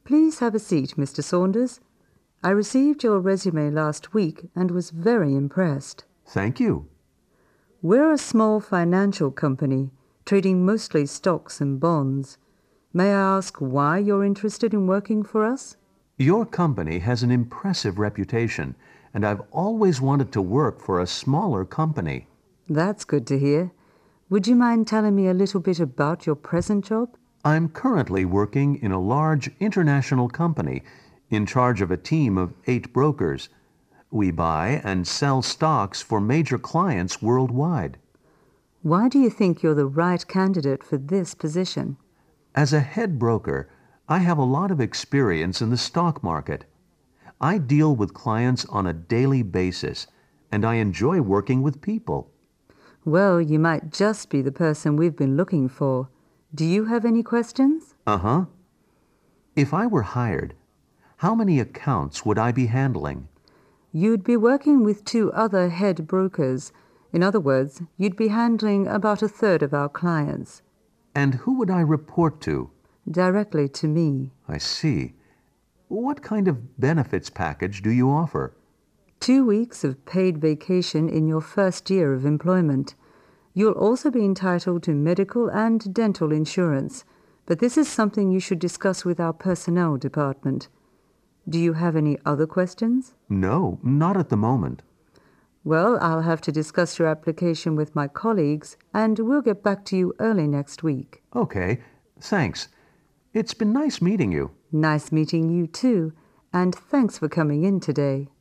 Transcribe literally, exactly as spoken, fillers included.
Please have a seat, Mister Saunders. I received your resume last week and was very impressed. Thank you. We're a small financial company, trading mostly stocks and bonds. May I ask why you're interested in working for us? Your company has an impressive reputation, and I've always wanted to work for a smaller company. That's good to hear. Would you mind telling me a little bit about your present job? I'm currently working in a large international company in charge of a team of eight brokers. We buy and sell stocks for major clients worldwide. Why do you think you're the right candidate for this position? As a head broker, I have a lot of experience in the stock market. I deal with clients on a daily basis, and I enjoy working with people. Well, you might just be the person we've been looking for. Do you have any questions? Uh-huh. If I were hired, how many accounts would I be handling? You'd be working with two other head brokers. In other words, you'd be handling about a third of our clients. And who would I report to? Directly to me. I see. What kind of benefits package do you offer? Two weeks of paid vacation in your first year of employment. You'll also be entitled to medical and dental insurance, but this is something you should discuss with our personnel department. Do you have any other questions? No, not at the moment. Well, I'll have to discuss your application with my colleagues, and we'll get back to you early next week. Okay, thanks. It's been nice meeting you. Nice meeting you too, and thanks for coming in today.